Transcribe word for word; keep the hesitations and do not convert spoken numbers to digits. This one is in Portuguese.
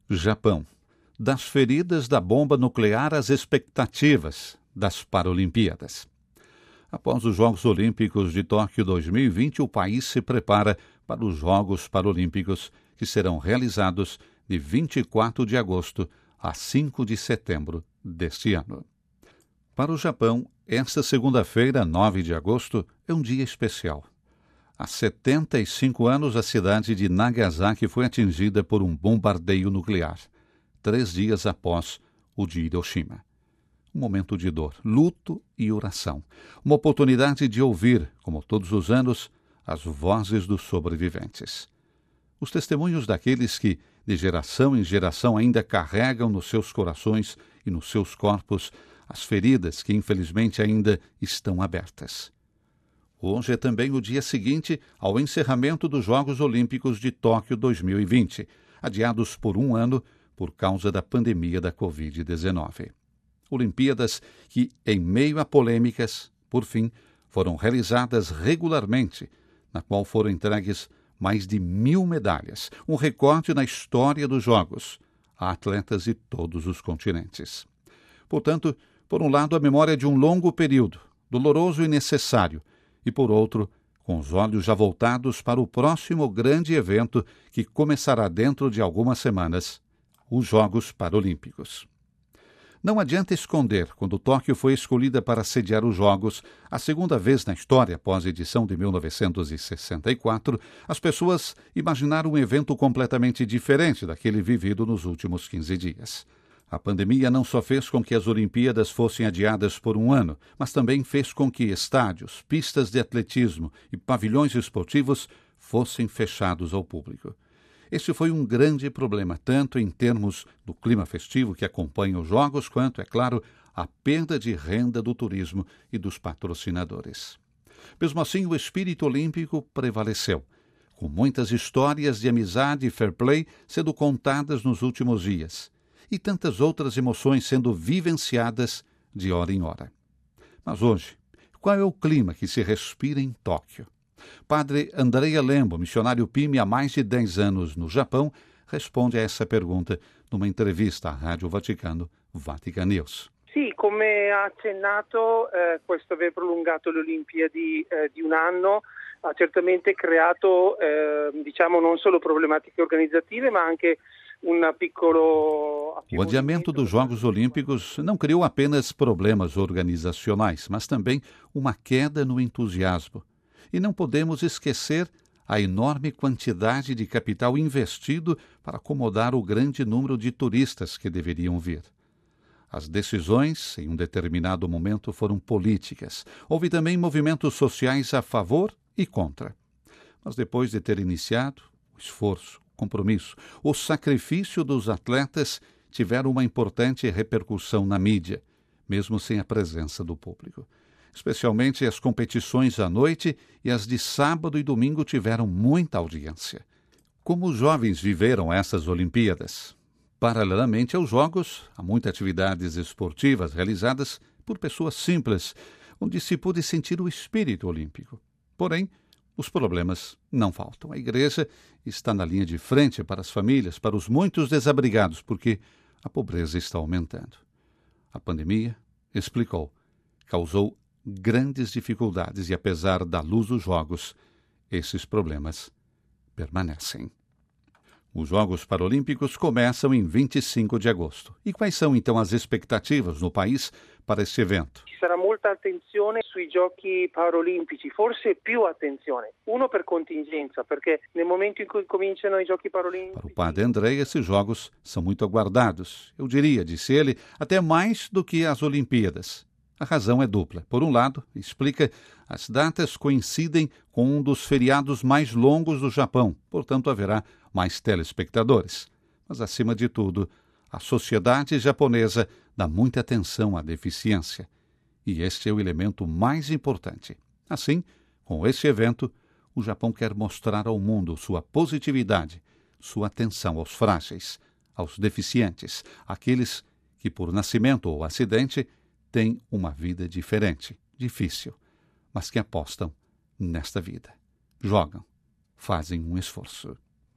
Japão. Das feridas da bomba nuclear às expectativas das Paralimpíadas. Após os Jogos Olímpicos de Tóquio dois mil e vinte, o país se prepara para os Jogos Paralímpicos, que serão realizados de vinte e quatro de agosto a cinco de setembro deste ano. Para o Japão, esta segunda-feira, nove de agosto, é um dia especial. Há setenta e cinco anos, a cidade de Nagasaki foi atingida por um bombardeio nuclear, três dias após o de Hiroshima. Um momento de dor, luto e oração. Uma oportunidade de ouvir, como todos os anos, as vozes dos sobreviventes. Os testemunhos daqueles que, de geração em geração, ainda carregam nos seus corações e nos seus corpos as feridas que, infelizmente, ainda estão abertas. Hoje é também o dia seguinte ao encerramento dos Jogos Olímpicos de Tóquio dois mil e vinte, adiados por um ano por causa da pandemia da covid dezenove. Olimpíadas que, em meio a polêmicas, por fim, foram realizadas regularmente, na qual foram entregues mais de mil medalhas, um recorde na história dos Jogos, a atletas de todos os continentes. Portanto, por um lado, a memória de um longo período, doloroso e necessário, e por outro, com os olhos já voltados para o próximo grande evento que começará dentro de algumas semanas, os Jogos Paralímpicos. Não adianta esconder, quando Tóquio foi escolhida para sediar os Jogos, a segunda vez na história após a edição de mil novecentos e sessenta e quatro, as pessoas imaginaram um evento completamente diferente daquele vivido nos últimos quinze dias. A pandemia não só fez com que as Olimpíadas fossem adiadas por um ano, mas também fez com que estádios, pistas de atletismo e pavilhões esportivos fossem fechados ao público. Este foi um grande problema, tanto em termos do clima festivo que acompanha os Jogos, quanto, é claro, a perda de renda do turismo e dos patrocinadores. Mesmo assim, o espírito olímpico prevaleceu, com muitas histórias de amizade e fair play sendo contadas nos últimos dias, e tantas outras emoções sendo vivenciadas de hora em hora. Mas hoje, qual é o clima que se respira em Tóquio? Padre Andrea Lembo, missionário P I M há mais de dez anos no Japão, responde a essa pergunta numa entrevista à Rádio Vaticano, Vatican News. Sì, come ha accennato, eh, questo aver prolungato le Olimpiadi eh, di un anno ha certamente creato, eh, diciamo, non solo problematiche organizzative, ma anche um piccolo... O adiamento dos Jogos Olímpicos não criou apenas problemas organizacionais, mas também uma queda no entusiasmo. E não podemos esquecer a enorme quantidade de capital investido para acomodar o grande número de turistas que deveriam vir. As decisões, em um determinado momento, foram políticas. Houve também movimentos sociais a favor e contra. Mas depois de ter iniciado, o esforço, o compromisso, o sacrifício dos atletas tiveram uma importante repercussão na mídia, mesmo sem a presença do público. Especialmente as competições à noite e as de sábado e domingo tiveram muita audiência. Como os jovens viveram essas Olimpíadas? Paralelamente aos Jogos, há muitas atividades esportivas realizadas por pessoas simples, onde se pôde sentir o espírito olímpico. Porém, os problemas não faltam. A Igreja está na linha de frente para as famílias, para os muitos desabrigados, porque a pobreza está aumentando. A pandemia, explicou, causou grandes dificuldades e, apesar da luz dos Jogos, esses problemas permanecem. Os Jogos Paralímpicos começam em vinte e cinco de agosto. E quais são, então, as expectativas no país para este evento? Ci sarà molta attenzione sui Giochi Paralimpici, forse più attenzione. Uno per contingenza, perché nel momento in cui cominciano i Giochi Paralimpici... Para o padre André, esses jogos são muito aguardados. Eu diria, disse ele, até mais do que as Olimpíadas. A razão é dupla. Por um lado, explica, as datas coincidem com um dos feriados mais longos do Japão, portanto haverá mais telespectadores. Mas, acima de tudo, a sociedade japonesa dá muita atenção à deficiência. E este é o elemento mais importante. Assim, com este evento, o Japão quer mostrar ao mundo sua positividade, sua atenção aos frágeis, aos deficientes, aqueles que, por nascimento ou acidente, têm uma vida diferente, difícil, mas que apostam nesta vida. Jogam, fazem um esforço.